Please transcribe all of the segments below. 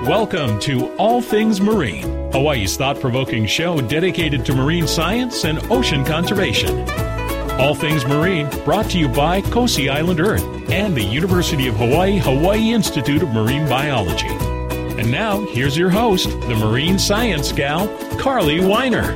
Welcome to All Things Marine, Hawaii's thought-provoking show dedicated to marine science and ocean conservation. All Things Marine, brought to you by Kosi Island Earth and the University of Hawaii Hawaii Institute of Marine Biology. And now, here's your host, the marine science gal, Carly Weiner.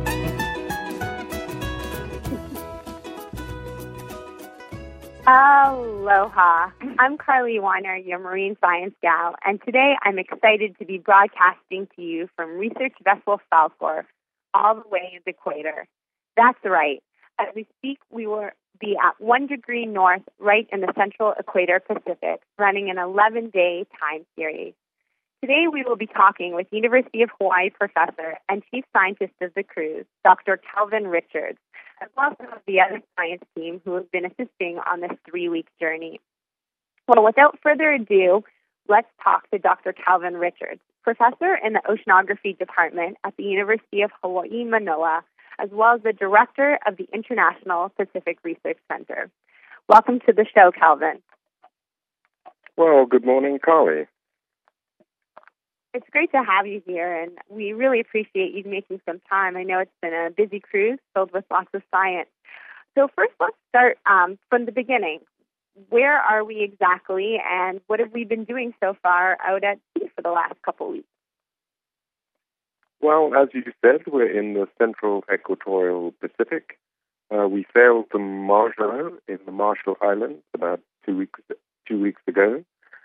Aloha. I'm Carly Weiner, your marine science gal, and today I'm excited to be broadcasting to you from research vessel Falkor, all the way in the equator. That's right. As we speak, we will be at 1 degree north, right in the central equator Pacific, running an 11-day time series. Today we will be talking with University of Hawaii professor and chief scientist of the cruise, Dr. Calvin Richards, as well as some of the other science team who have been assisting on this 3-week journey. Well, without further ado, let's talk to Dr. Calvin Richards, professor in the Oceanography Department at the University of Hawaii, Manoa, as well as the director of the International Pacific Research Center. Welcome to the show, Calvin. Well, good morning, Carly. It's great to have you here, and we really appreciate you making some time. I know it's been a busy cruise filled with lots of science. So first, let's start from the beginning. Where are we exactly, and what have we been doing so far out at sea for the last couple weeks? Well, as you said, we're in the central equatorial Pacific. We sailed from Marshall in the Marshall Islands about 2 weeks ago.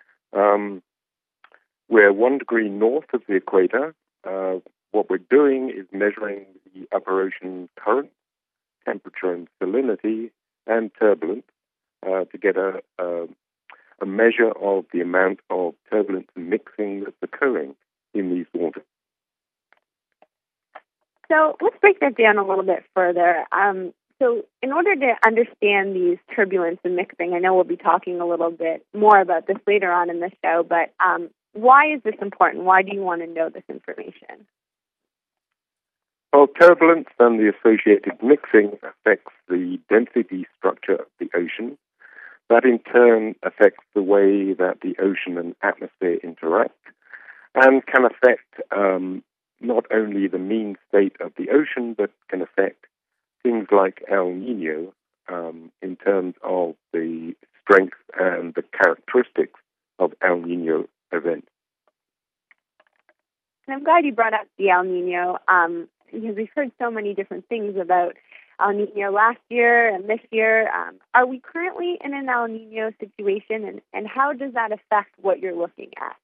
We're 1 degree north of the equator. What we're doing is measuring the upper ocean current, temperature and salinity, and turbulence to get a measure of the amount of turbulence and mixing that's occurring in these waters. So let's break that down a little bit further. So in order to understand these turbulence and mixing, I know we'll be talking a little bit more about this later on in the show, but why is this important? Why do you want to know this information? Well, turbulence and the associated mixing affects the density structure of the ocean. That in turn affects the way that the ocean and atmosphere interact and can affect not only the mean state of the ocean, but can affect things like El Nino in terms of the strength and the characteristics of El Nino events. And I'm glad you brought up the El Nino because we've heard so many different things about El Nino last year and this year. Are we currently in an El Nino situation, and how does that affect what you're looking at?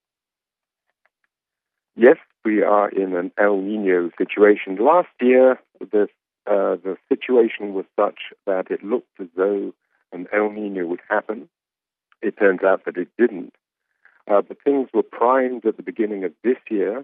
Yes, we are in an El Nino situation. Last year, the situation was such that it looked as though an El Nino would happen. It turns out that it didn't. But things were primed at the beginning of this year.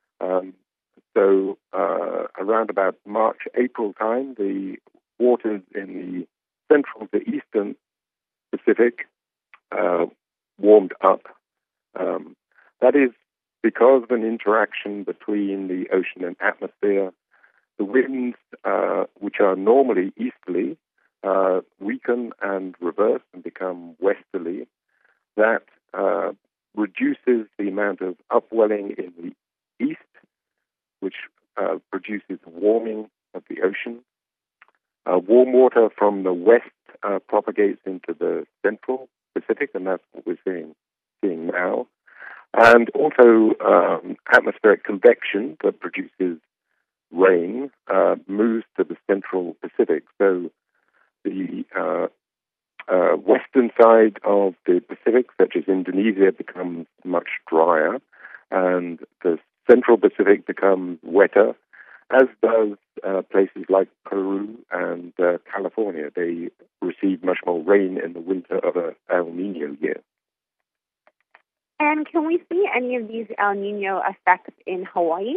So around about March, April time, the waters in the central to eastern Pacific warmed up. That is because of an interaction between the ocean and atmosphere. The winds, which are normally easterly, weaken and reverse and become westerly. That reduces the amount of upwelling in the east, which produces warming of the ocean. Warm water from the west propagates into the central Pacific, and that's what we're seeing now. And also atmospheric convection that produces rain moves to the central Pacific. So the western side of the Pacific, such as Indonesia, becomes much drier, and the central Pacific becomes wetter, as does places like Peru and California. They receive much more rain in the winter of an El Nino year. And can we see any of these El Nino effects in Hawaii?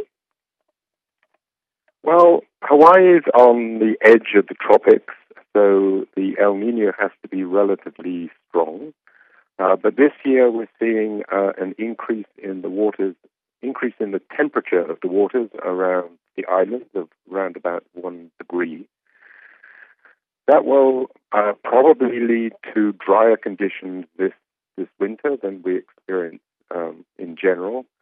Well, Hawaii is on the edge of the tropics, so the El Nino has to be relatively strong. But this year we're seeing an increase in the temperature of the waters around the islands of around about 1 degree. That will probably lead to drier conditions this winter than we experience in general.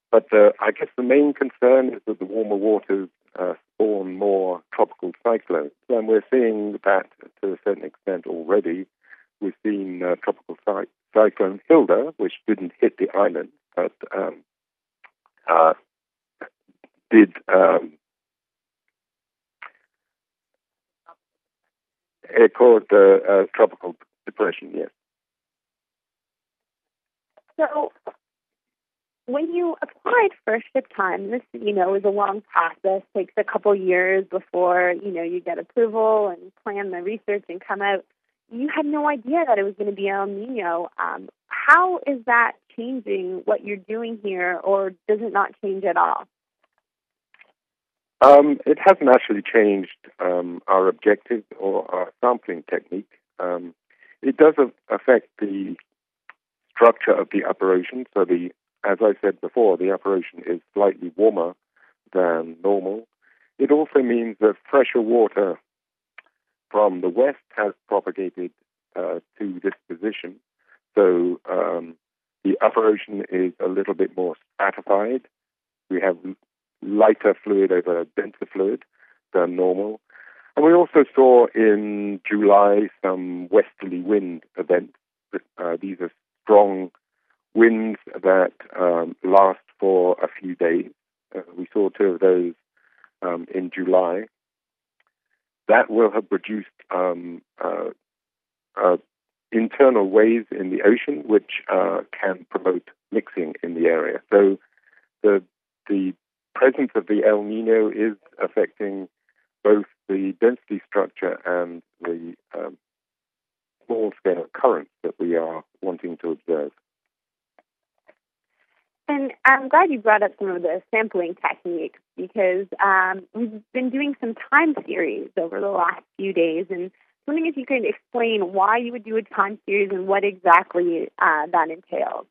But I guess the main concern is that the warmer waters spawn more tropical cyclones. And we're seeing that to a certain extent already. We've seen tropical cyclone Hilda, which didn't hit the island, but did it caused a tropical depression, yes. So when you applied for ship time, this, is a long process, takes a couple years before, you get approval and plan the research and come out. You had no idea that it was going to be El Nino. How is that changing what you're doing here, or does it not change at all? It hasn't actually changed our objective or our sampling technique. It does affect the structure of the upper ocean. So as I said before, the upper ocean is slightly warmer than normal. It also means that fresher water from the west has propagated to this position. So the upper ocean is a little bit more stratified. We have lighter fluid over denser fluid than normal. And we also saw in July some westerly wind events. These are strong winds that last for a few days. We saw two of those in July. That will have produced internal waves in the ocean, which can promote mixing in the area. So the presence of the El Nino is affecting both the density structure and the small-scale currents that we are wanting to observe. And I'm glad you brought up some of the sampling techniques, because we've been doing some time series over the last few days, and I'm wondering if you could explain why you would do a time series and what exactly that entails.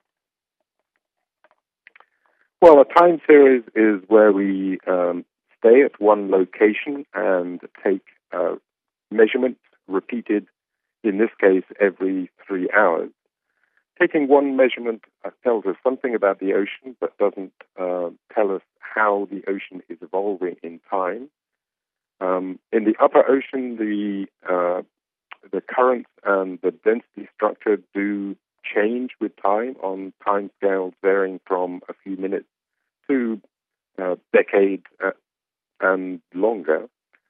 Well, a time series is where we stay at one location and take measurements repeated, in this case, every 3 hours. Taking one measurement tells us something about the ocean, but doesn't tell us how the ocean is evolving in time. In the upper ocean, the currents and the density structure do change with time on time scales varying from a few minutes to decades and longer.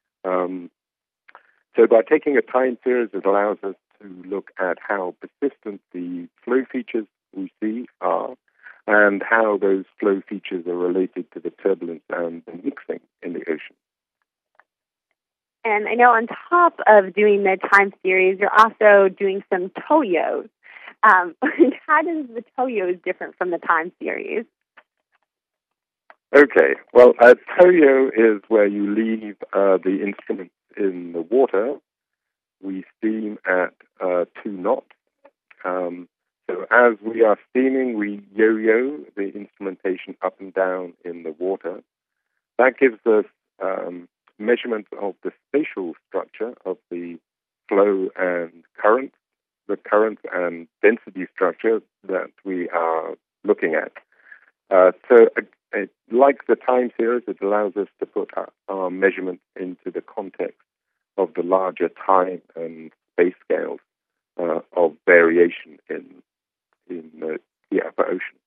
So by taking a time series, it allows us to look at how persistent the flow features we see are and how those flow features are related to the turbulence and the mixing in the ocean. And I know on top of doing the time series, you're also doing some TOYOs. How does the TOYOs different from the time series? Okay, well, a TOYO is where you leave the instruments in the water. We steam at 2 knots. So as we are steaming, we yo-yo the instrumentation up and down in the water. That gives us measurement of the spatial structure of the flow and current, the current and density structure that we are looking at. Like the time series, it allows us to put our measurements into the context of the larger time and space scales of variation in the upper ocean.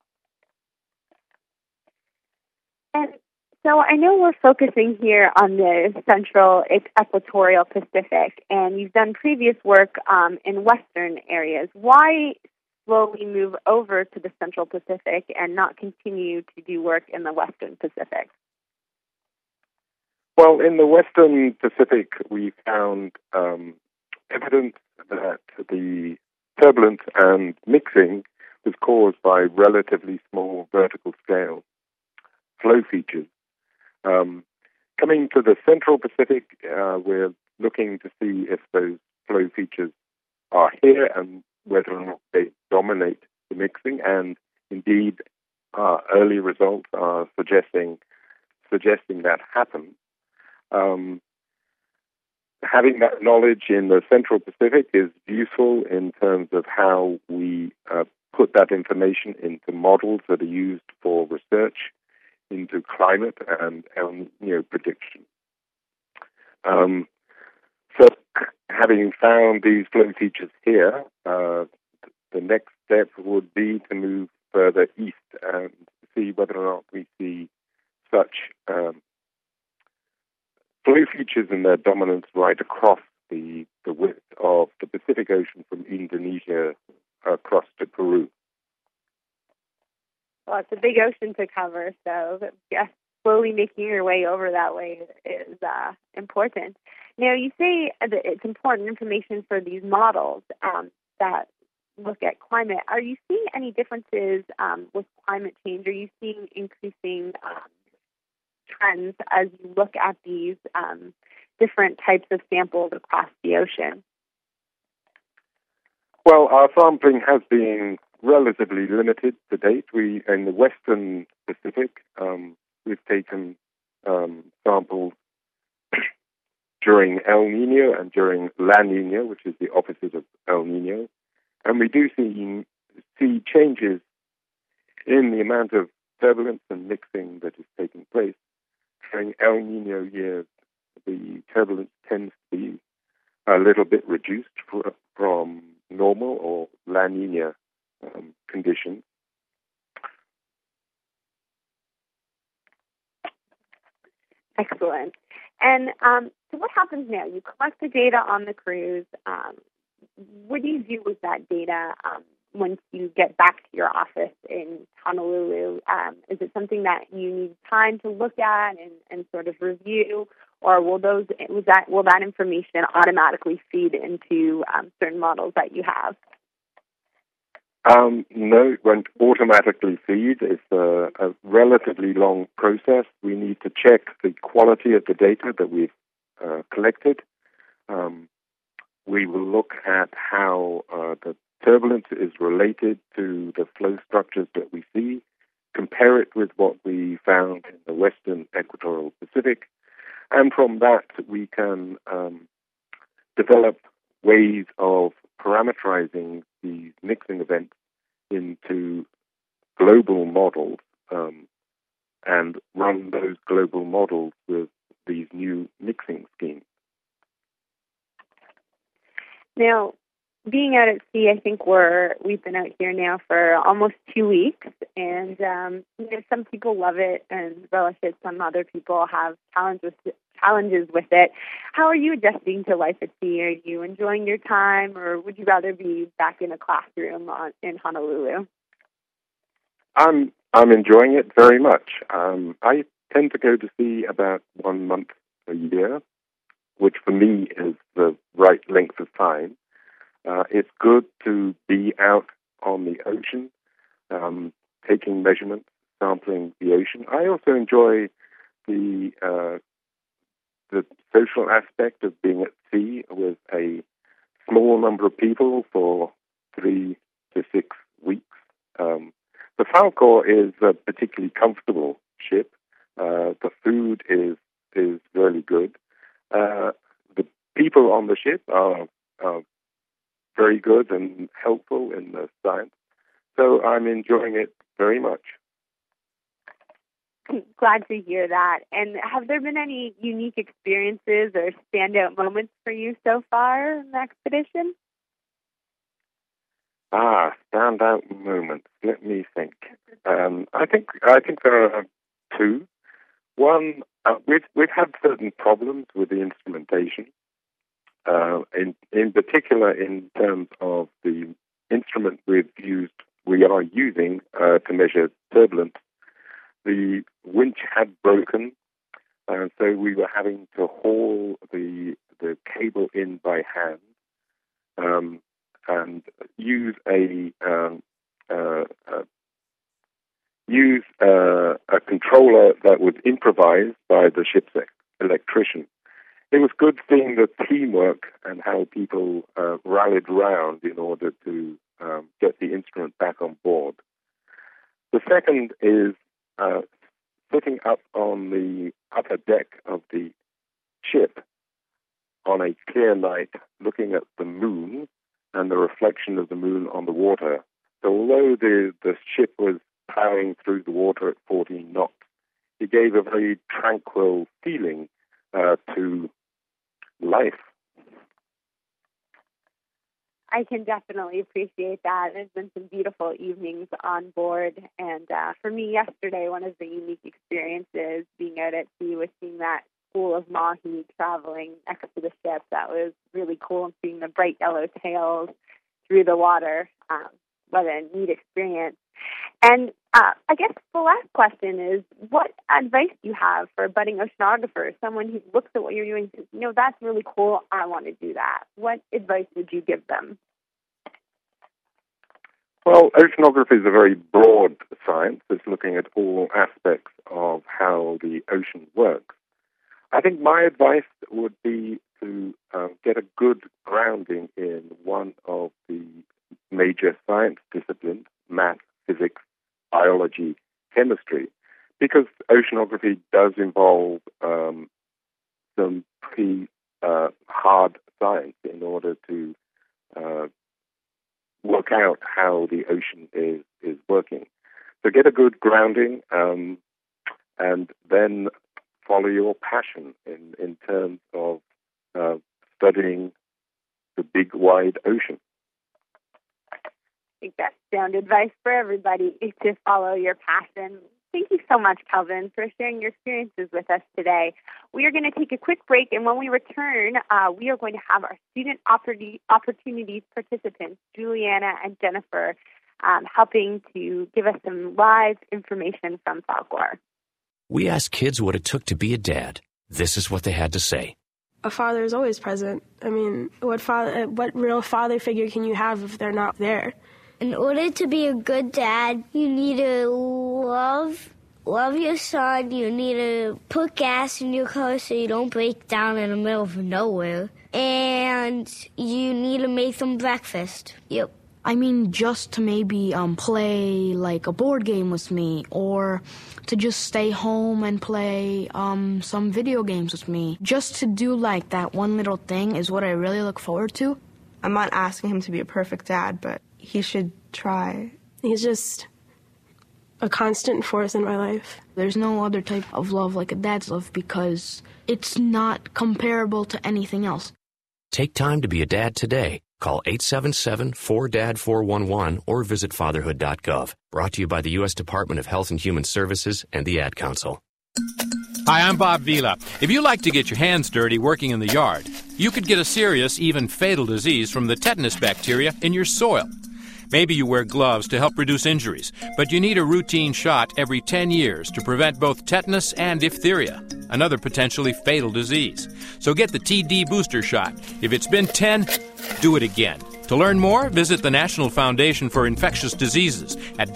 And so I know we're focusing here on the central equatorial Pacific, and you've done previous work in western areas. Why slowly move over to the central Pacific and not continue to do work in the western Pacific? Well, in the western Pacific, we found evidence that the turbulence and mixing was caused by relatively small vertical scale flow features. Coming to the central Pacific, we're looking to see if those flow features are here and whether or not they dominate the mixing. And indeed, our early results are suggesting that happens. Having that knowledge in the Central Pacific is useful in terms of how we put that information into models that are used for research into climate and El Nino prediction. So having found these flow features here, the next step would be to move further east and see whether or not we see such flow features and their dominance right across the width of the Pacific Ocean from Indonesia across to Peru. Well, it's a big ocean to cover, so yes, slowly making your way over that way is important. Now, you say that it's important information for these models that look at climate. Are you seeing any differences with climate change? Are you seeing increasing trends as you look at these different types of samples across the ocean? Well, our sampling has been relatively limited to date. In the Western Pacific, we've taken samples during El Nino and during La Nina, which is the opposite of El Nino. And we do see changes in the amount of turbulence and mixing that is taking place. During El Nino years, the turbulence tends to be a little bit reduced from normal or La Nina conditions. Excellent. And so what happens now? You collect the data on the cruise. What do you do with that data once you get back to your office in Honolulu? Is it something that you need time to look at and sort of review, or will that information automatically feed into certain models that you have? No, it won't automatically feed. It's a relatively long process. We need to check the quality of the data that we've collected. We will look at how the turbulence is related to the flow structures that we see, compare it with what we found in the Western Equatorial Pacific, and from that we can develop ways of parameterizing these mixing events into global models and run those global models with these new mixing schemes. Now, being out at sea, I think we've been out here now for almost 2 weeks, and some people love it and relish it. Some other people have challenges with it. How are you adjusting to life at sea? Are you enjoying your time, or would you rather be back in a classroom in Honolulu? I'm enjoying it very much. I tend to go to sea about 1 month a year, which for me is the right length of time. It's good to be out on the ocean, taking measurements, sampling the ocean. I also enjoy the social aspect of being at sea with a small number of people for 3 to 6 weeks. The Falkor is a particularly comfortable ship. The food is really good. The people on the ship are very good and helpful in the science. So I'm enjoying it very much. Glad to hear that. And have there been any unique experiences or standout moments for you so far in the expedition? Standout moments. Let me think. I think there are two. One, we've had certain problems with the instrumentation. In particular, in terms of the instrument we are using to measure turbulence, the winch had broken, so we were having to haul the cable in by hand and use a controller that was improvised by the ship's electrician. It was good seeing the teamwork and how people rallied round in order to get the instrument back on board. The second is sitting up on the upper deck of the ship on a clear night, looking at the moon and the reflection of the moon on the water So although the ship was plowing through the water at 14 knots, it gave a very tranquil feeling to life. I can definitely appreciate that. There's been some beautiful evenings on board. And for me yesterday, one of the unique experiences being out at sea was seeing that school of mahi traveling next to the ship. That was really cool, and seeing the bright yellow tails through the water. What a neat experience. And I guess the last question is, what advice do you have for a budding oceanographer, someone who looks at what you're doing and says, that's really cool, I want to do that? What advice would you give them? Well, oceanography is a very broad science. It's looking at all aspects of how the ocean works. I think my advice would be to get a good grounding in one of the major science disciplines, math, physics, biology, chemistry, because oceanography does involve some pretty hard science in order to work out how the ocean is working. So get a good grounding and then follow your passion in terms of studying the big, wide ocean. I think that's sound advice for everybody, to follow your passion. Thank you so much, Kelvin, for sharing your experiences with us today. We are going to take a quick break, and when we return, we are going to have our student opportunities participants, Juliana and Jennifer, helping to give us some live information from Falkor. We asked kids what it took to be a dad. This is what they had to say. A father is always present. I mean, what real father figure can you have if they're not there? In order to be a good dad, you need to love your son. You need to put gas in your car so you don't break down in the middle of nowhere. And you need to make them breakfast. Yep. I mean, just to maybe play like a board game with me, or to just stay home and play some video games with me. Just to do like that one little thing is what I really look forward to. I'm not asking him to be a perfect dad, but he should try. He's just a constant force in my life. There's no other type of love like a dad's love because it's not comparable to anything else. Take time to be a dad today. Call 877-4DAD-411 or visit fatherhood.gov. Brought to you by the U.S. Department of Health and Human Services and the Ad Council. Hi, I'm Bob Vila. If you like to get your hands dirty working in the yard, you could get a serious, even fatal disease from the tetanus bacteria in your soil. Maybe you wear gloves to help reduce injuries, but you need a routine shot every 10 years to prevent both tetanus and diphtheria, another potentially fatal disease. So get the TD booster shot. If it's been 10, do it again. To learn more, visit the National Foundation for Infectious Diseases at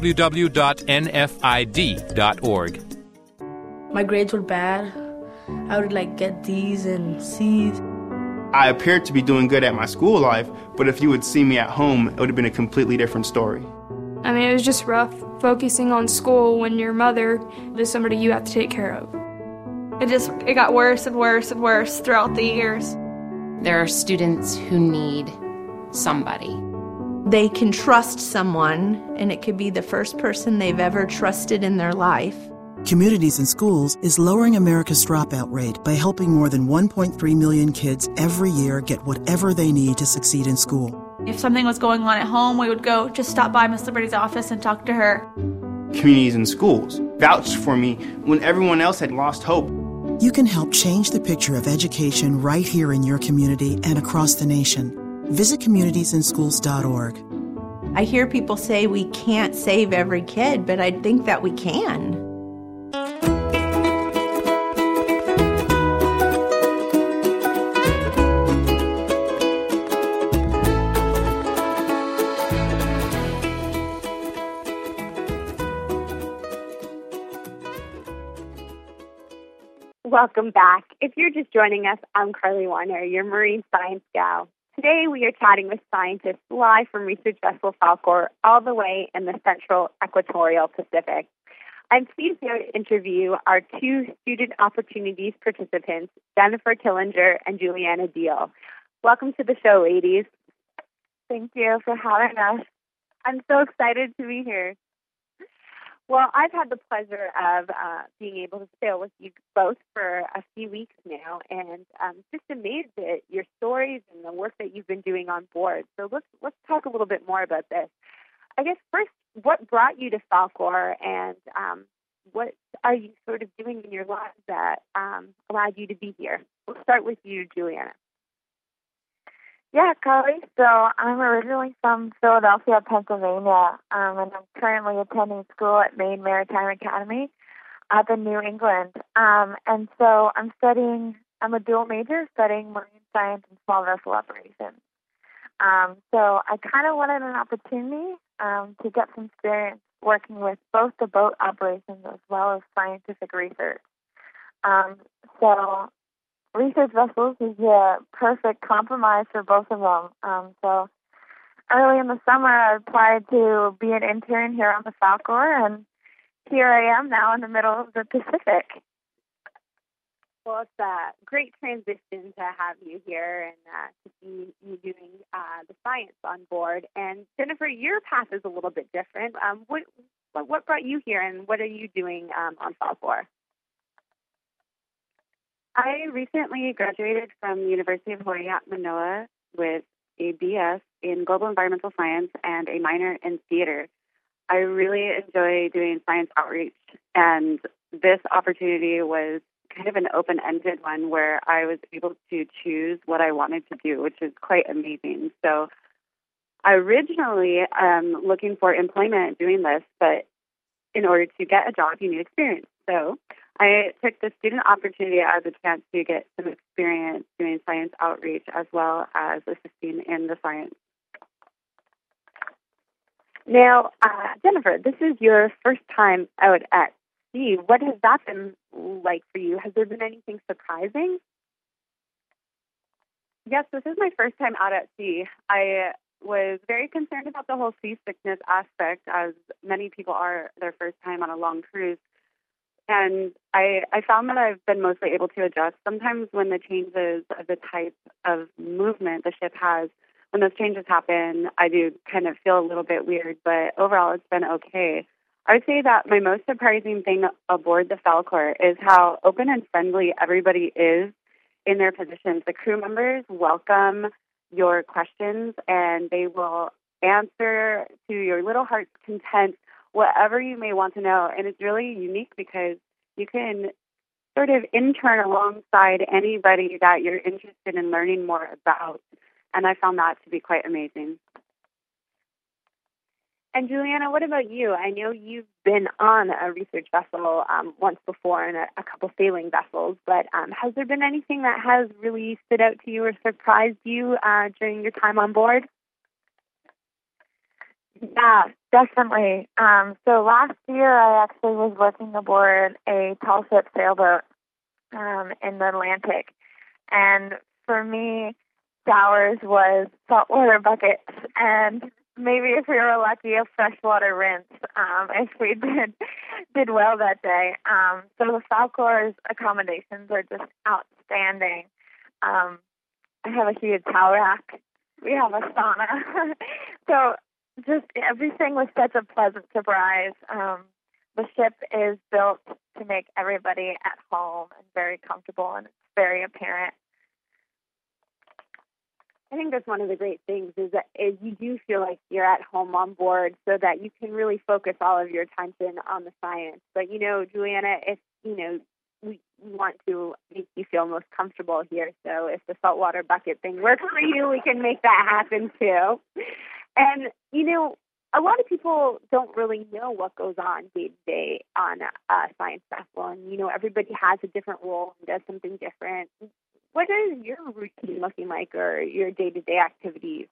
www.nfid.org. My grades were bad. I would get D's and C's. I appeared to be doing good at my school life, but if you would see me at home, it would have been a completely different story. I mean, it was just rough focusing on school when your mother is somebody you have to take care of. It got worse and worse and worse throughout the years. There are students who need somebody. They can trust someone, and it could be the first person they've ever trusted in their life. Communities in Schools is lowering America's dropout rate by helping more than 1.3 million kids every year get whatever they need to succeed in school. If something was going on at home, we would go just stop by Miss Liberty's office and talk to her. Communities in Schools vouched for me when everyone else had lost hope. You can help change the picture of education right here in your community and across the nation. Visit communitiesandschools.org. I hear people say we can't save every kid, but I think that we can. Welcome back. If you're just joining us, I'm Carly Weiner, your marine science gal. Today we are chatting with scientists live from research vessel Falkor, all the way in the central equatorial Pacific. I'm pleased to interview our two student opportunities participants, Jennifer Killinger and Juliana Deal. Welcome to the show, ladies. Thank you for having us. I'm so excited to be here. Well, I've had the pleasure of being able to sail with you both for a few weeks now, and just amazed at your stories and the work that you've been doing on board. So let's talk a little bit more about this. I guess first, what brought you to Falkor, and what are you sort of doing in your lives that allowed you to be here? We'll start with you, Juliana. Yeah, Carly. So I'm originally from Philadelphia, Pennsylvania, and I'm currently attending school at Maine Maritime Academy up in New England. And so I'm a dual major studying marine science and small vessel operations. So I kind of wanted an opportunity to get some experience working with both the boat operations as well as scientific research. So research vessels is a perfect compromise for both of them. So early in the summer, I applied to be an intern here on the Falkor, and here I am now in the middle of the Pacific. Well, it's a great transition to have you here and to see you doing the science on board. And Jennifer, your path is a little bit different. What brought you here, and what are you doing on Falkor? I recently graduated from the University of Hawaii at Manoa with a BS in Global Environmental Science and a minor in theater. I really enjoy doing science outreach, and this opportunity was kind of an open-ended one where I was able to choose what I wanted to do, which is quite amazing. So I originally looking for employment doing this, but in order to get a job, you need experience. So I took the student opportunity as a chance to get some experience doing science outreach as well as assisting in the science. Now, Jennifer, this is your first time out at sea. What has that been like for you? Has there been anything surprising? Yes, this is my first time out at sea. I was very concerned about the whole seasickness aspect, as many people are their first time on a long cruise. And I found that I've been mostly able to adjust. Sometimes when the changes of the type of movement the ship has, when those changes happen, I do kind of feel a little bit weird, but overall it's been okay. I would say that my most surprising thing aboard the Falkor is how open and friendly everybody is in their positions. The crew members welcome your questions, and they will answer to your little heart's content whatever you may want to know. And it's really unique because you can sort of intern alongside anybody that you're interested in learning more about. And I found that to be quite amazing. And Juliana, what about you? I know you've been on a research vessel once before and a couple sailing vessels, but has there been anything that has really stood out to you or surprised you during your time on board? Yeah, definitely. So last year I actually was working aboard a tall ship sailboat in the Atlantic. And for me, showers was saltwater buckets and maybe if we were lucky, a freshwater rinse if we did well that day. So the Falkor's accommodations are just outstanding. I have a heated towel rack. We have a sauna. So just everything was such a pleasant surprise. The ship is built to make everybody at home and very comfortable, and it's very apparent. I think that's one of the great things is you do feel like you're at home on board so that you can really focus all of your attention on the science. But, Juliana, if, we want to make you feel most comfortable here. So if the saltwater bucket thing works for you, we can make that happen too. And, a lot of people don't really know what goes on day to day on a science vessel. And, everybody has a different role and does something different. What is your routine looking like or your day-to-day activities?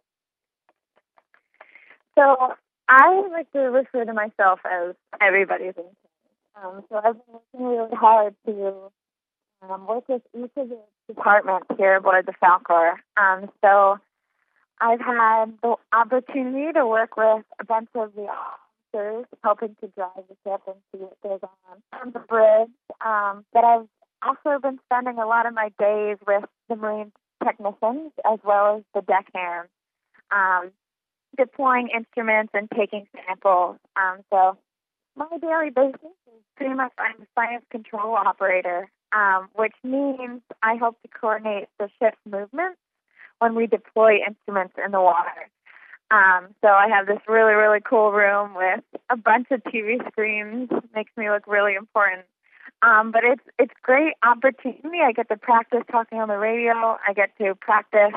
So I like to refer to myself as everybody's intern. So I've been working really hard to work with each of the departments here aboard the Falkor. So I've had the opportunity to work with a bunch of the officers helping to drive the ship and see what goes on the bridge. But I've also been spending a lot of my days with the marine technicians as well as the deckhands. deploying instruments and taking samples. So my daily basis is pretty much I'm a science control operator, which means I help to coordinate the ship's movements when we deploy instruments in the water. So I have this really, really cool room with a bunch of TV screens. Makes me look really important. But it's great opportunity. I get to practice talking on the radio. I get to practice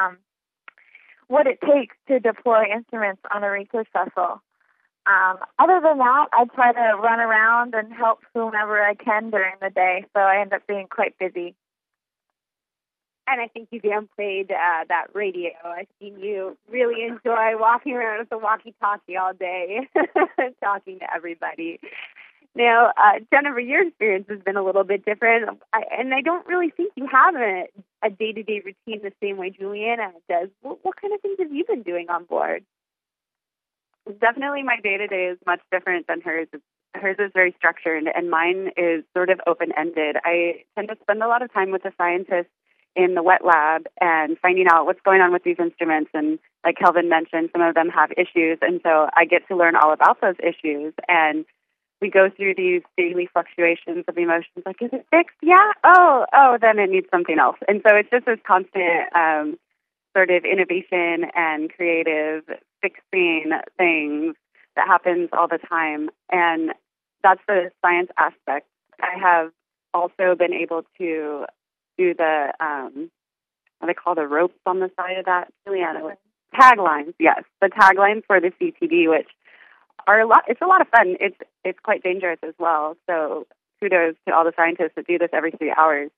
what it takes to deploy instruments on a research vessel. Other than that, I try to run around and help whomever I can during the day, so I end up being quite busy. And I think you downplayed that radio. I've seen you really enjoy walking around with a walkie-talkie all day, talking to everybody. Now, Jennifer, your experience has been a little bit different, and I don't really think you have a day-to-day routine the same way Juliana does. What kind of things have you been doing on board? Definitely my day-to-day is much different than hers. Hers is very structured, and mine is sort of open-ended. I tend to spend a lot of time with the scientists in the wet lab and finding out what's going on with these instruments. And like Kelvin mentioned, some of them have issues, and so I get to learn all about those issues. And we go through these daily fluctuations of emotions, like, is it fixed? Yeah. Oh, then it needs something else. And so it's just this constant sort of innovation and creative fixing things that happens all the time. And that's the science aspect. I have also been able to do the, what they call the ropes on the side of that, Juliana. Taglines, yes. The taglines for the CTD, which are it's a lot of fun. It's quite dangerous as well. So kudos to all the scientists that do this every 3 hours.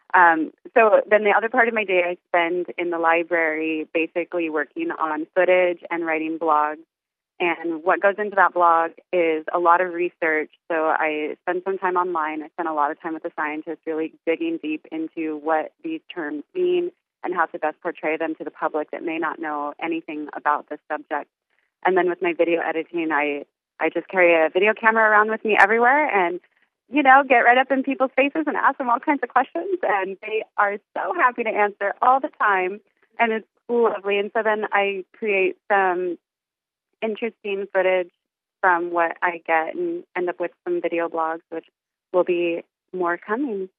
So then the other part of my day I spend in the library basically working on footage and writing blogs. And what goes into that blog is a lot of research. So I spend some time online. I spend a lot of time with the scientists really digging deep into what these terms mean and how to best portray them to the public that may not know anything about this subject. And then with my video editing, I just carry a video camera around with me everywhere and, get right up in people's faces and ask them all kinds of questions. And they are so happy to answer all the time. And it's lovely. And so then I create some interesting footage from what I get and end up with some video blogs, which will be more coming.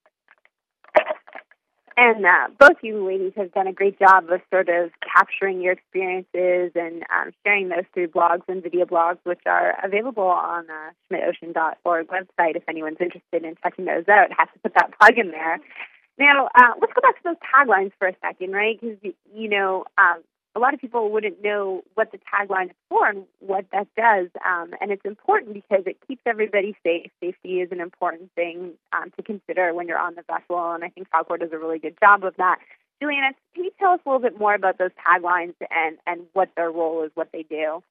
And both you ladies have done a great job of sort of capturing your experiences and sharing those through blogs and video blogs, which are available on schmidtocean.org website if anyone's interested in checking those out. I have to put that plug in there. Now, let's go back to those taglines for a second, right? Because, a lot of people wouldn't know what the tagline is for and what that does. And it's important because it keeps everybody safe. Safety is an important thing to consider when you're on the vessel, and I think Falkor does a really good job of that. Juliana, can you tell us a little bit more about those taglines and what their role is, what they do?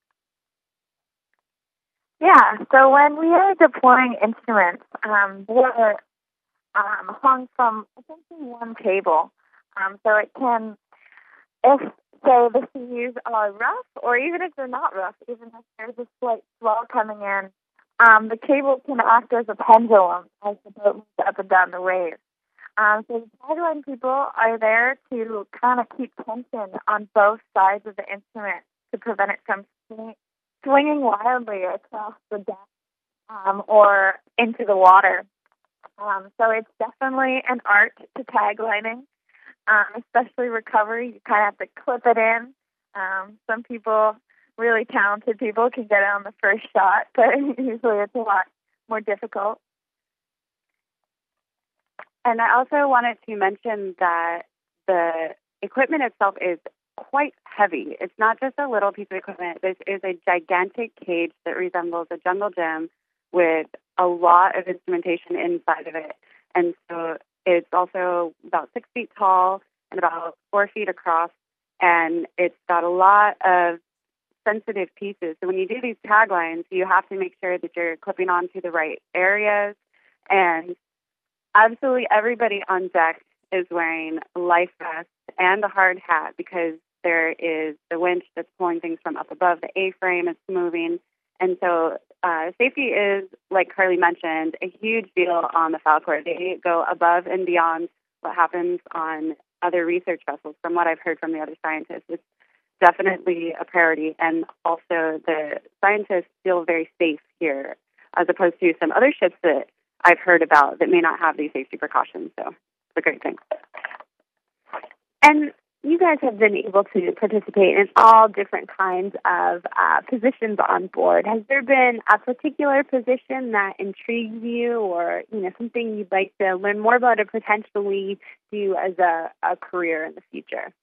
Yeah, so when we are deploying instruments, they're hung from essentially one cable. So it can, if say the seas are rough, or even if they're not rough, even if there's a slight swell coming in, the cable can act as a pendulum as the boat moves up and down the wave. So the tagline people are there to kind of keep tension on both sides of the instrument to prevent it from swinging wildly across the deck or into the water. So it's definitely an art to taglining. Especially recovery, you kind of have to clip it in. Some people, really talented people, can get it on the first shot, but usually it's a lot more difficult. And I also wanted to mention that the equipment itself is quite heavy. It's not just a little piece of equipment. This is a gigantic cage that resembles a jungle gym with a lot of instrumentation inside of it. And so it's also about 6 feet tall and about 4 feet across, and it's got a lot of sensitive pieces. So when you do these taglines, you have to make sure that you're clipping onto the right areas, and absolutely everybody on deck is wearing a life vest and a hard hat because there is the winch that's pulling things from up above. The A-frame is moving, and so safety is, like Carly mentioned, a huge deal on the Falkor. They go above and beyond what happens on other research vessels, from what I've heard from the other scientists. It's definitely a priority. And also the scientists feel very safe here as opposed to some other ships that I've heard about that may not have these safety precautions. So it's a great thing. And you guys have been able to participate in all different kinds of positions on board. Has there been a particular position that intrigues you, or something you'd like to learn more about or potentially do as a career in the future?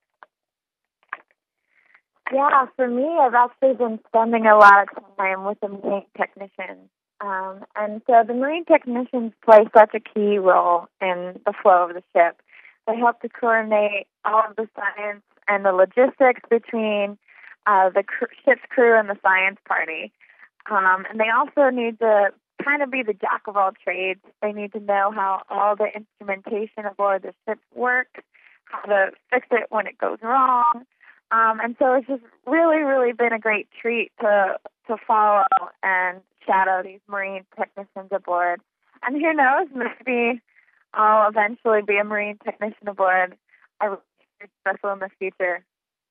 Yeah, for me, I've actually been spending a lot of time with the marine technicians. And so the marine technicians play such a key role in the flow of the ship. They help to coordinate all of the science and the logistics between the ship's crew and the science party. And they also need to kind of be the jack of all trades. They need to know how all the instrumentation aboard the ship works, how to fix it when it goes wrong. And so it's just really, really been a great treat to follow and shadow these marine technicians aboard. And who knows, maybe I'll eventually be a marine technician aboard a research vessel in the future.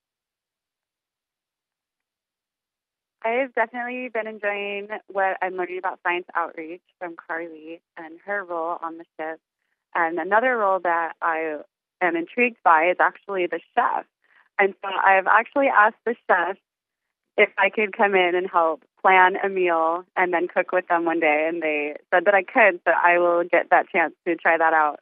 I've definitely been enjoying what I'm learning about science outreach from Carly and her role on the ship. And another role that I am intrigued by is actually the chef. And so I've actually asked the chef if I could come in and help plan a meal and then cook with them one day. And they said that I could, so I will get that chance to try that out.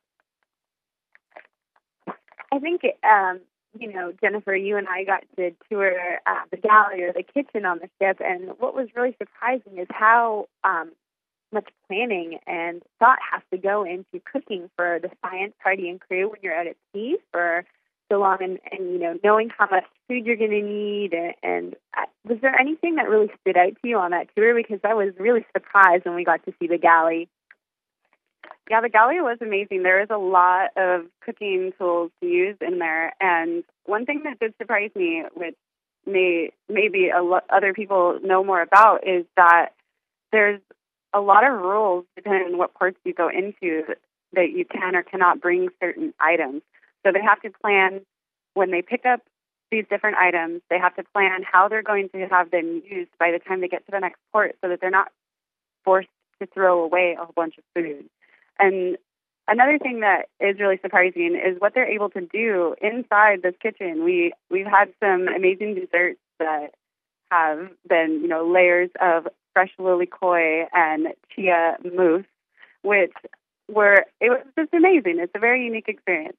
I think, Jennifer, you and I got to tour the galley or the kitchen on the ship, and what was really surprising is how much planning and thought has to go into cooking for the science party and crew when you're out at sea for so long, and knowing how much food you're going to need. And was there anything that really stood out to you on that tour? Because I was really surprised when we got to see the galley. Yeah, the galley was amazing. There is a lot of cooking tools to use in there. And one thing that did surprise me, which maybe other people know more about, is that there's a lot of rules depending on what ports you go into that you can or cannot bring certain items. So they have to plan when they pick up these different items, they have to plan how they're going to have them used by the time they get to the next port so that they're not forced to throw away a whole bunch of food. And another thing that is really surprising is what they're able to do inside this kitchen. We've had some amazing desserts that have been, layers of fresh lily koi and chia mousse, it was just amazing. It's a very unique experience.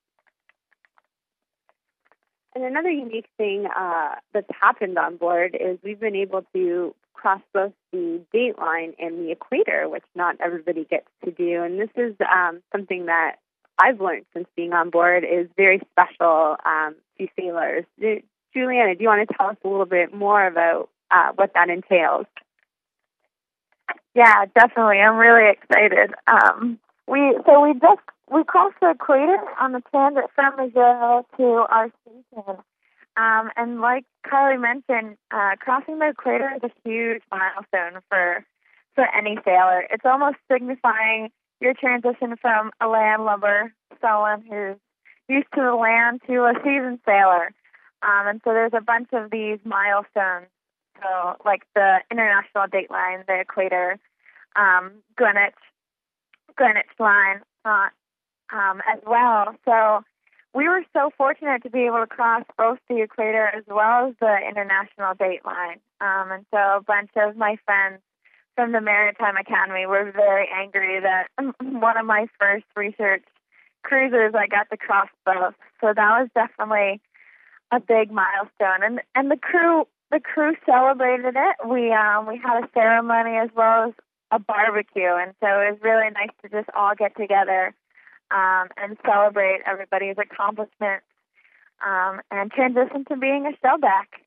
And another unique thing that's happened on board is we've been able to cross both the dateline and the equator, which not everybody gets to do. And this is something that I've learned since being on board is very special to sailors. Juliana, do you want to tell us a little bit more about what that entails? Yeah, definitely. I'm really excited. We crossed the equator on the transit from Missouri to our station. And like Carly mentioned, crossing the equator is a huge milestone for any sailor. It's almost signifying your transition from a landlubber, someone who's used to the land, to a seasoned sailor. And so there's a bunch of these milestones. So like the international dateline, the equator, Greenwich line, as well. So we were so fortunate to be able to cross both the equator as well as the international dateline. And so a bunch of my friends from the Maritime Academy were very angry that one of my first research cruises I got to cross both. So that was definitely a big milestone. And the crew celebrated it. We had a ceremony as well as a barbecue, and so it was really nice to just all get together and celebrate everybody's accomplishments and transition to being a shellback.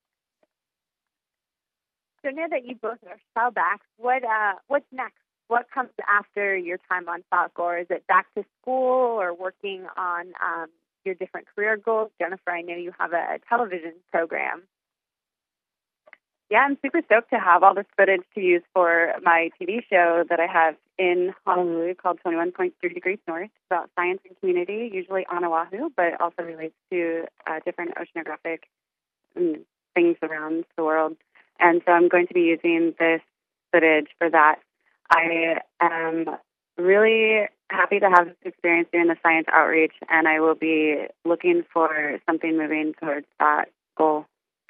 So now that you both are shellbacks, what's next? What comes after your time on Falkor? Is it back to school or working on your different career goals? Jennifer, I know you have a television program. Yeah, I'm super stoked to have all this footage to use for my TV show that I have in Honolulu called 21.3 Degrees North, about science and community, usually on Oahu, but also relates to different oceanographic things around the world. And so I'm going to be using this footage for that. I am really happy to have this experience doing the science outreach, and I will be looking for something moving towards that goal.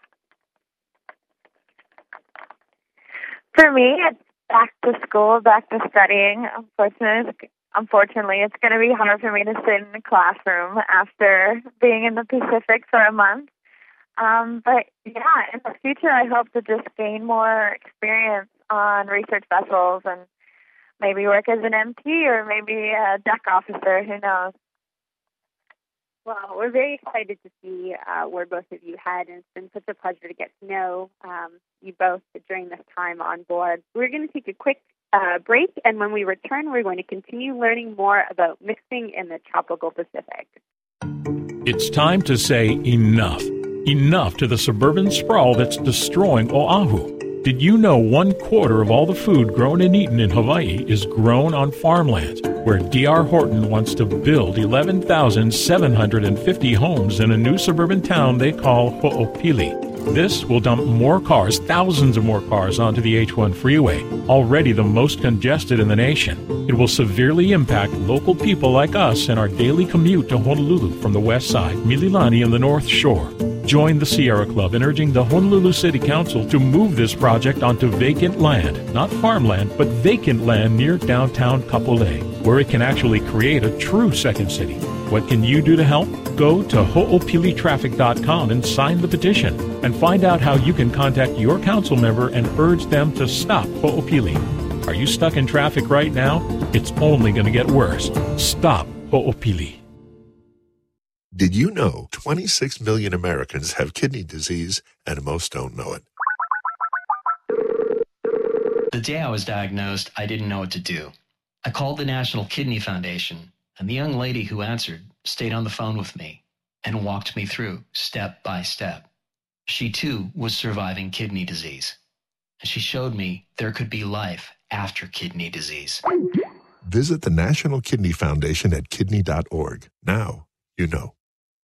For me, it's back to school, back to studying. Unfortunately, it's going to be hard for me to sit in the classroom after being in the Pacific for a month. But yeah, in the future, I hope to just gain more experience on research vessels and maybe work as an MT or maybe a deck officer, who knows. Well, we're very excited to see where both of you head, and it's been such a pleasure to get to know you both during this time on board. We're going to take a quick break, and when we return, we're going to continue learning more about mixing in the tropical Pacific. It's time to say enough. Enough to the suburban sprawl that's destroying Oahu. Did you know 1/4 of all the food grown and eaten in Hawaii is grown on farmlands, where D.R. Horton wants to build 11,750 homes in a new suburban town they call Ho'opili. This will dump more cars, thousands of more cars, onto the H1 freeway, already the most congested in the nation. It will severely impact local people like us in our daily commute to Honolulu from the west side, Mililani, and the North Shore. Join the Sierra Club in urging the Honolulu City Council to move this project onto vacant land, not farmland, but vacant land near downtown Kapolei, where it can actually create a true second city. What can you do to help? Go to ho'opilitraffic.com and sign the petition, and find out how you can contact your council member and urge them to stop Ho'opili. Are you stuck in traffic right now? It's only going to get worse. Stop Ho'opili. Did you know 26 million Americans have kidney disease and most don't know it? The day I was diagnosed, I didn't know what to do. I called the National Kidney Foundation, and the young lady who answered stayed on the phone with me and walked me through step by step. She too was surviving kidney disease, and she showed me there could be life after kidney disease. Visit the National Kidney Foundation at kidney.org. Now you know.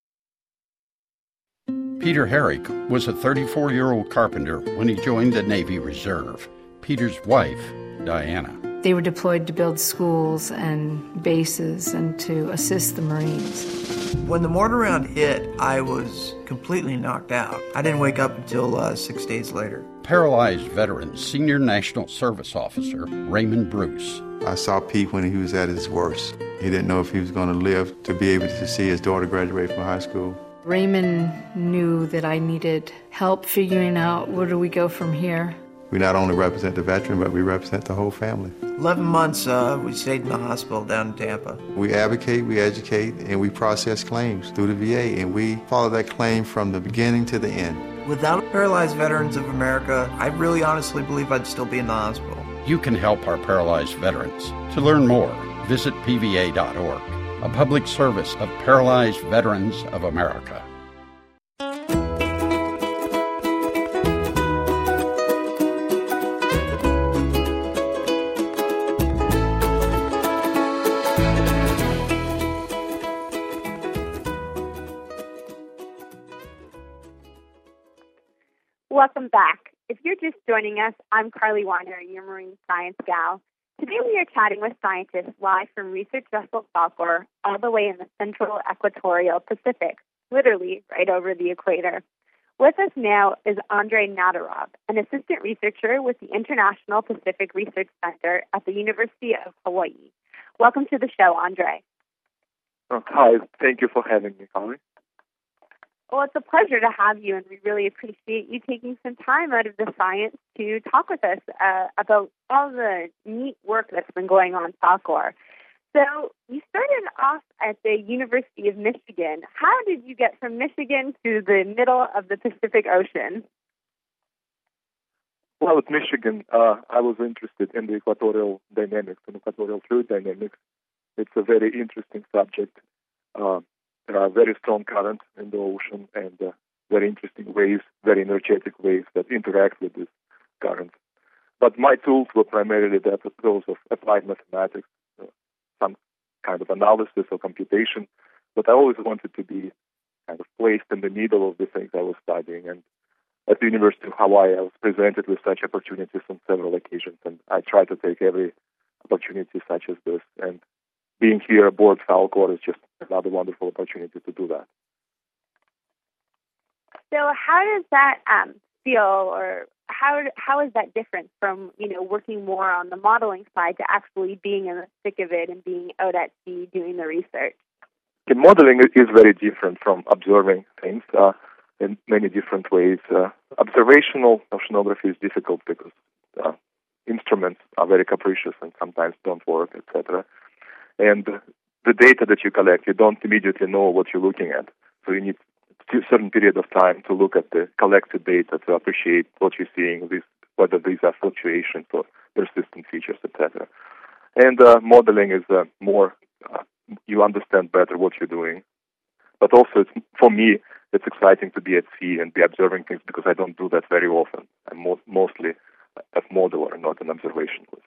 Peter Herrick was a 34-year-old carpenter when he joined the Navy Reserve. Peter's wife, Diana. They were deployed to build schools and bases and to assist the Marines. When the mortar round hit, I was completely knocked out. I didn't wake up until 6 days later. Paralyzed veteran, Senior National Service Officer Raymond Bruce. I saw Pete when he was at his worst. He didn't know if he was going to live to be able to see his daughter graduate from high school. Raymond knew that I needed help figuring out where do we go from here. We not only represent the veteran, but we represent the whole family. 11 months we stayed in the hospital down in Tampa. We advocate, we educate, and we process claims through the VA, and we follow that claim from the beginning to the end. Without Paralyzed Veterans of America, I really honestly believe I'd still be in the hospital. You can help our paralyzed veterans. To learn more, visit pva.org, a public service of Paralyzed Veterans of America. Welcome back. If you're just joining us, I'm Carly Weiner, your Marine Science Gal. Today we are chatting with scientists live from research vessel Falkor, all the way in the central equatorial Pacific, literally right over the equator. With us now is Andrei Nadarov, an assistant researcher with the International Pacific Research Center at the University of Hawaii. Welcome to the show, Andrei. Hi, thank you for having me, Carly. Well, it's a pleasure to have you, and we really appreciate you taking some time out of the science to talk with us about all the neat work that's been going on Falkor. So you started off at the University of Michigan. How did you get from Michigan to the middle of the Pacific Ocean? Well, at Michigan, I was interested in the equatorial dynamics and equatorial fluid dynamics. It's a very interesting subject. There are very strong currents in the ocean and very interesting waves, very energetic waves that interact with these currents. But my tools were primarily those of applied mathematics, some kind of analysis or computation. But I always wanted to be kind of placed in the middle of the things I was studying. And at the University of Hawaii, I was presented with such opportunities on several occasions, and I try to take every opportunity such as this. And being here aboard Falkor is just another wonderful opportunity to do that. So how does that feel, or how is that different from, working more on the modeling side to actually being in the thick of it and being out at sea doing the research? The modeling is very different from observing things in many different ways. Observational oceanography is difficult because instruments are very capricious and sometimes don't work, etc. And the data that you collect, you don't immediately know what you're looking at. So you need a certain period of time to look at the collected data to appreciate what you're seeing, whether these are fluctuations or persistent features, etc. And modeling is more, you understand better what you're doing. But also, for me, it's exciting to be at sea and be observing things because I don't do that very often. I'm mostly a modeler, not an observationalist.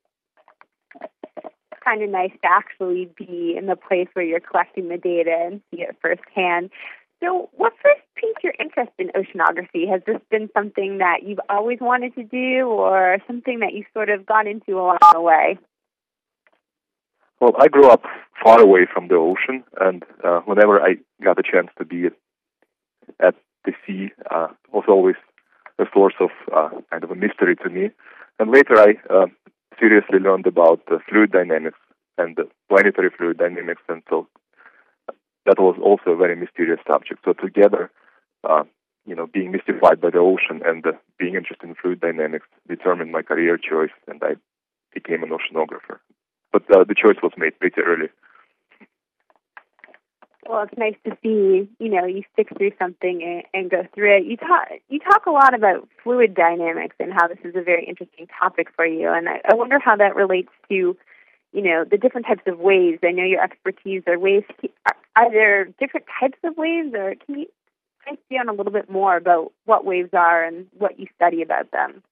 It's kind of nice to actually be in the place where you're collecting the data and see it firsthand. So what first piqued your interest in oceanography? Has this been something that you've always wanted to do or something that you sort of got into along the way? Well, I grew up far away from the ocean, and whenever I got a chance to be at the sea, was always a source of kind of a mystery to me. And later I seriously learned about fluid dynamics and planetary fluid dynamics, and so that was also a very mysterious subject. So together, being mystified by the ocean and being interested in fluid dynamics determined my career choice, and I became an oceanographer. But the choice was made pretty early. Well, it's nice to see, you stick through something and go through it. You talk a lot about fluid dynamics and how this is a very interesting topic for you, and I wonder how that relates to, the different types of waves. I know your expertise are waves. Are there different types of waves, or can you break down a little bit more about what waves are and what you study about them?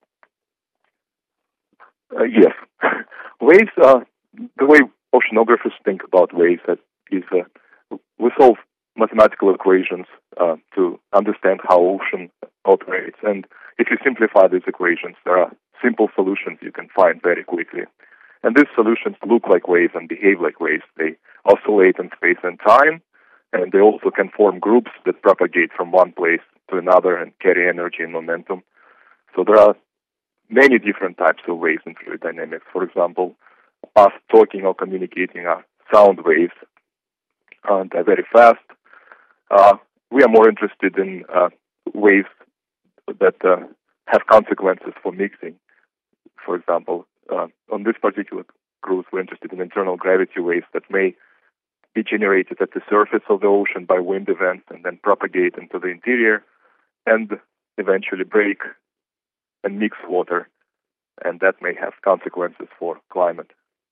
Yes. Waves, the way oceanographers think about waves is we solve mathematical equations to understand how ocean operates. And if you simplify these equations, there are simple solutions you can find very quickly. And these solutions look like waves and behave like waves. They oscillate in space and time, and they also can form groups that propagate from one place to another and carry energy and momentum. So there are many different types of waves in fluid dynamics. For example, us talking or communicating are sound waves, and they're very fast. We are more interested in waves that have consequences for mixing. For example, on this particular cruise, we're interested in internal gravity waves that may be generated at the surface of the ocean by wind events and then propagate into the interior and eventually break and mix water, and that may have consequences for climate.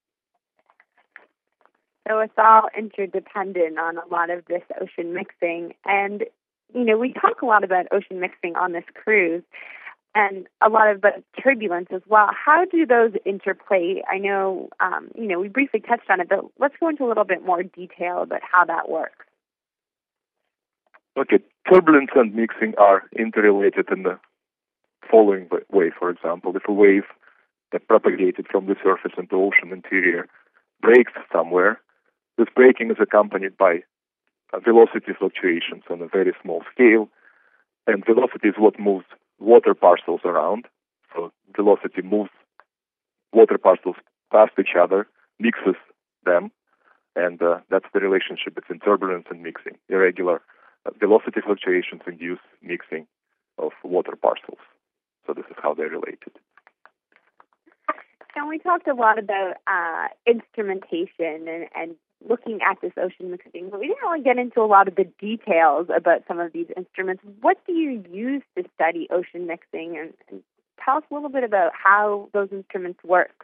So it's all interdependent on a lot of this ocean mixing. And, we talk a lot about ocean mixing on this cruise and a lot about turbulence as well. How do those interplay? I know, we briefly touched on it, but let's go into a little bit more detail about how that works. Okay, turbulence and mixing are interrelated in the following way. For example, if a wave that propagated from the surface into ocean interior breaks somewhere, this breaking is accompanied by velocity fluctuations on a very small scale, and velocity is what moves water parcels around. So velocity moves water parcels past each other, mixes them, and that's the relationship between turbulence and mixing. Irregular velocity fluctuations induce mixing of water parcels. So this is how they're related. And we talked a lot about instrumentation and looking at this ocean mixing, but we didn't really get into a lot of the details about some of these instruments. What do you use to study ocean mixing? And tell us a little bit about how those instruments work.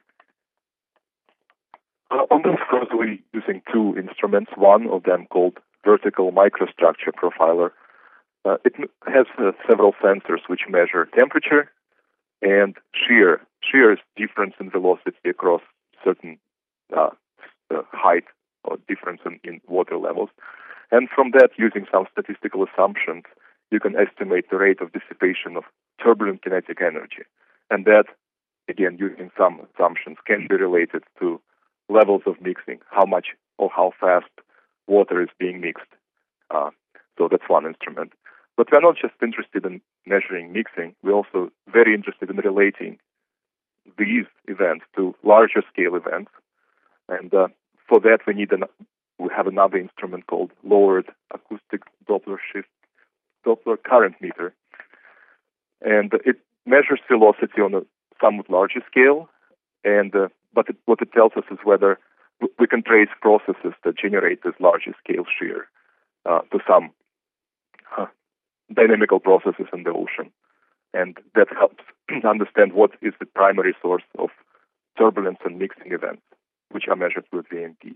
On this cruise, we're using two instruments, one of them called Vertical Microstructure Profiler. It has several sensors which measure temperature and shear. Shear is difference in velocity across certain height or difference in water levels. And from that, using some statistical assumptions, you can estimate the rate of dissipation of turbulent kinetic energy. And that, again, using some assumptions, can be related to levels of mixing, how much or how fast water is being mixed. So that's one instrument. But we're not just interested in measuring mixing, we're also very interested in relating these events to larger scale events. And for that, we have another instrument called lowered acoustic Doppler current meter. And it measures velocity on a somewhat larger scale, and but what it tells us is whether we can trace processes that generate this larger scale shear to some dynamical processes in the ocean. And that helps understand what is the primary source of turbulence and mixing events, which are measured with VMP.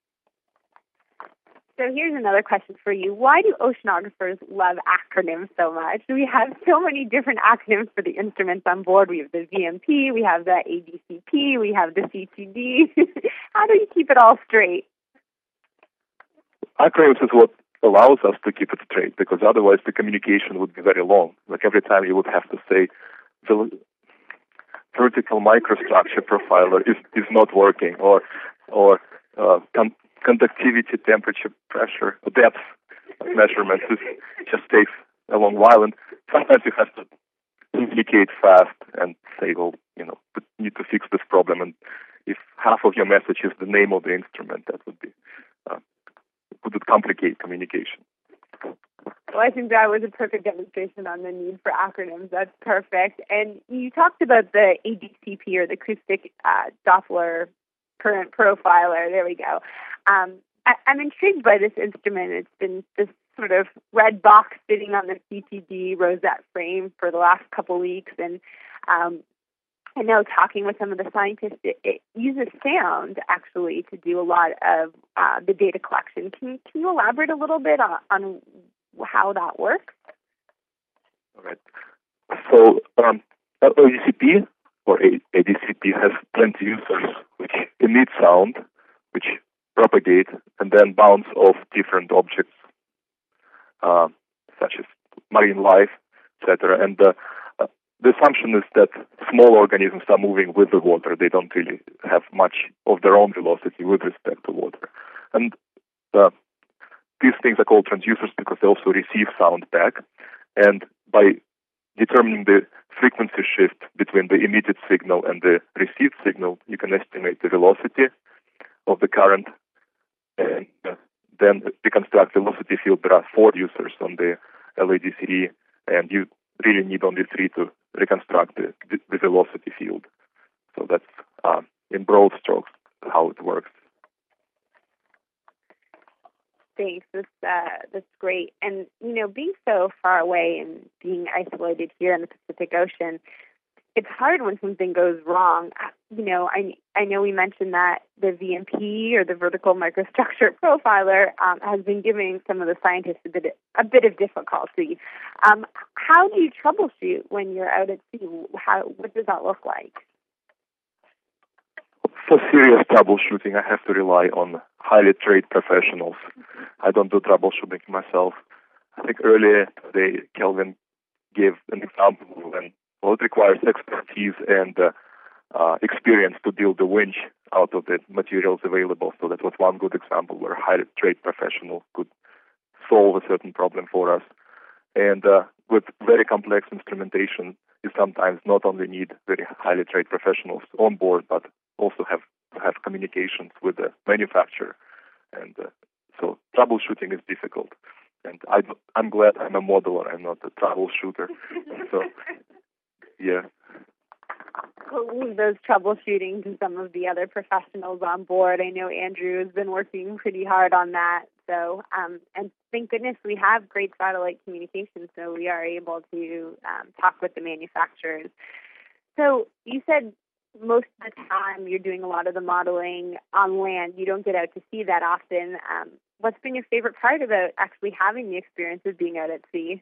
So here's another question for you. Why do oceanographers love acronyms so much? We have so many different acronyms for the instruments on board. We have the VMP, we have the ADCP, we have the CTD. How do you keep it all straight? Acronyms is what allows us to keep it straight, because otherwise the communication would be very long. Like every time you would have to say the vertical microstructure profiler is not working, or conductivity, temperature, pressure, depth measurements. It just takes a long while, and sometimes you have to communicate fast and say, well, we need to fix this problem. And if half of your message is the name of the instrument, that would complicate communication. Well, I think that was a perfect demonstration on the need for acronyms. That's perfect. And you talked about the ADCP, or the acoustic Doppler current profiler. There we go. I'm intrigued by this instrument. It's been this sort of red box sitting on the CTD rosette frame for the last couple weeks, and I know, talking with some of the scientists, it uses sound actually to do a lot of the data collection. Can you elaborate a little bit on how that works? All right. So ADCP or ADCP has 20 users which emit sound, which propagate and then bounce off different objects, such as marine life, etc. And the assumption is that small organisms are moving with the water. They don't really have much of their own velocity with respect to water. And these things are called transducers because they also receive sound back. And by determining the frequency shift between the emitted signal and the received signal, you can estimate the velocity of the current and then reconstruct velocity field. There are 4 users on the LADCE, and you really need only 3 to reconstruct the velocity field. So that's, in broad strokes, how it works. Thanks. That's great. And, being so far away and being isolated here in the Pacific Ocean, it's hard when something goes wrong. I know we mentioned that the VMP, or the vertical microstructure profiler, has been giving some of the scientists a bit of difficulty. How do you troubleshoot when you're out at sea? What does that look like? For serious troubleshooting, I have to rely on highly trained professionals. I don't do troubleshooting myself. I think earlier today, Kelvin gave an example when it requires expertise and experience to build the winch out of the materials available. So that was one good example where a highly trained professional could solve a certain problem for us. And with very complex instrumentation, you sometimes not only need very highly trained professionals on board, but also have to have communications with the manufacturer. And so troubleshooting is difficult. And I'm glad I'm a modeler. I'm not a troubleshooter. So, yeah. We'll leave those troubleshooting to some of the other professionals on board. I know Andrew has been working pretty hard on that. So, and thank goodness we have great satellite communication, so we are able to talk with the manufacturers. So you said most of the time you're doing a lot of the modeling on land. You don't get out to sea that often. What's been your favorite part about actually having the experience of being out at sea?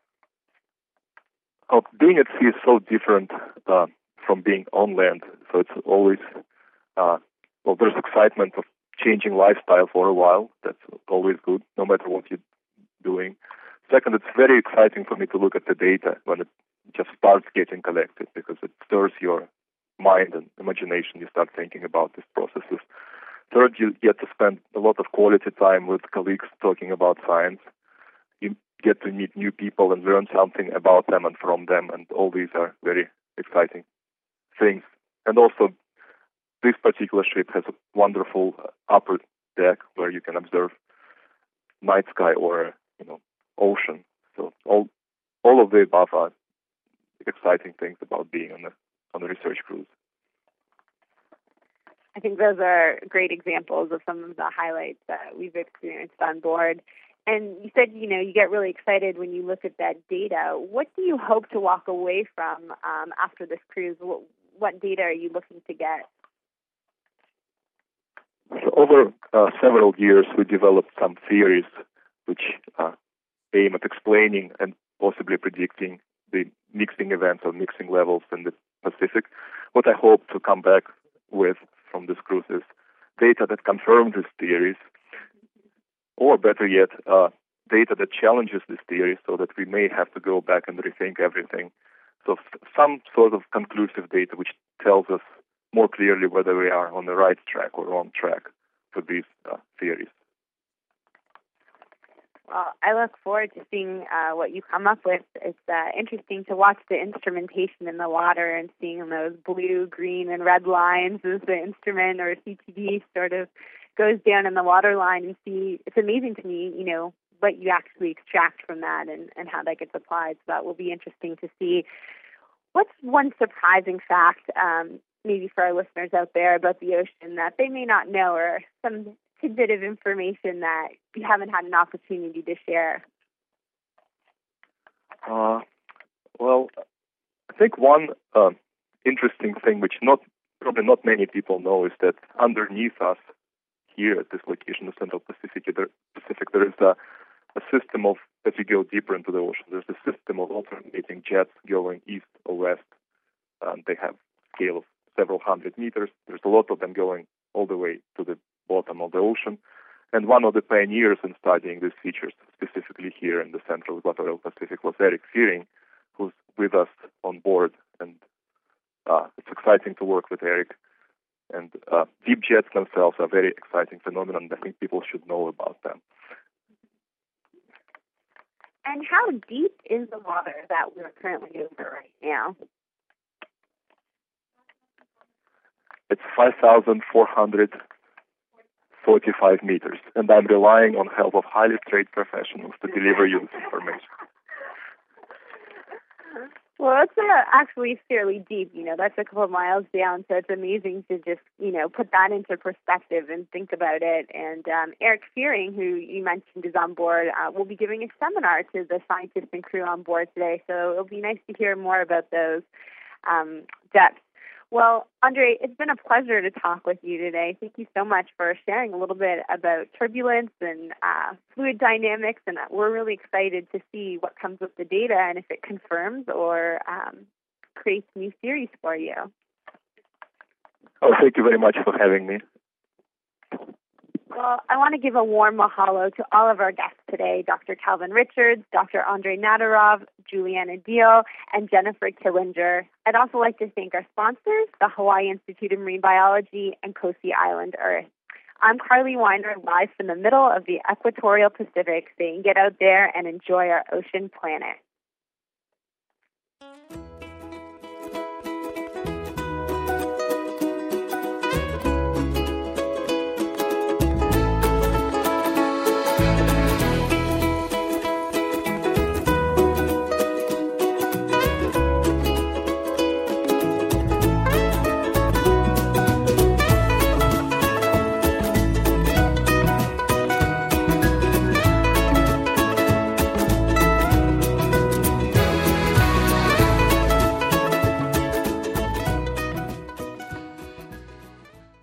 Being at sea is so different from being on land. So it's always, there's excitement of changing lifestyle for a while. That's always good, no matter what you're doing. Second, it's very exciting for me to look at the data when it just starts getting collected, because it stirs your mind and imagination. You start thinking about these processes. Third, you get to spend a lot of quality time with colleagues talking about science. You get to meet new people and learn something about them and from them, and all these are very exciting things. And also, this particular ship has a wonderful upper deck where you can observe night sky or ocean. So all of the above are exciting things about being on a research cruise. I think those are great examples of some of the highlights that we've experienced on board. And you said, you get really excited when you look at that data. What do you hope to walk away from after this cruise? What data are you looking to get? So over several years, we developed some theories which aim at explaining and possibly predicting the mixing events or mixing levels in the Pacific. What I hope to come back with from this cruise is data that confirms these theories, or better yet, data that challenges these theories so that we may have to go back and rethink everything. So some sort of conclusive data which tells us more clearly whether we are on the right track or wrong track for these theories. Well, I look forward to seeing what you come up with. It's interesting to watch the instrumentation in the water and seeing those blue, green, and red lines as the instrument or CTD sort of goes down in the water line, and see. It's amazing to me, what you actually extract from that and how that gets applied. So that will be interesting to see. What's one surprising fact, maybe for our listeners out there, about the ocean that they may not know, or some tidbit of information that you haven't had an opportunity to share? Well, I think one interesting thing which probably not many people know is that underneath us here at this location, the Central Pacific, there is a system of, as you go deeper into the ocean, there's a system of alternating jets going east or west. They have a scale of several hundred meters. There's a lot of them going all the way to the bottom of the ocean. And one of the pioneers in studying these features, specifically here in the Central Equatorial Pacific, was Eric Fearing, who's with us on board. And it's exciting to work with Eric. And deep jets themselves are a very exciting phenomenon. I think people should know about them. And how deep is the water that we're currently over right now? It's 5,445 meters, and I'm relying on help of highly trained professionals to deliver you this information. Well, that's actually fairly deep. That's a couple of miles down, so it's amazing to just, put that into perspective and think about it. And Eric Fearing, who you mentioned is on board, will be giving a seminar to the scientists and crew on board today, so it'll be nice to hear more about those depths. Well, Andre, it's been a pleasure to talk with you today. Thank you so much for sharing a little bit about turbulence and fluid dynamics, and we're really excited to see what comes with the data and if it confirms or creates new theories for you. Oh, thank you very much for having me. Well, I want to give a warm mahalo to all of our guests today, Dr. Calvin Richards, Dr. Andre Nadarov, Juliana Deal, and Jennifer Killinger. I'd also like to thank our sponsors, the Hawaii Institute of Marine Biology and Kosi Island Earth. I'm Carly Weiner, live from the middle of the equatorial Pacific, saying get out there and enjoy our ocean planet.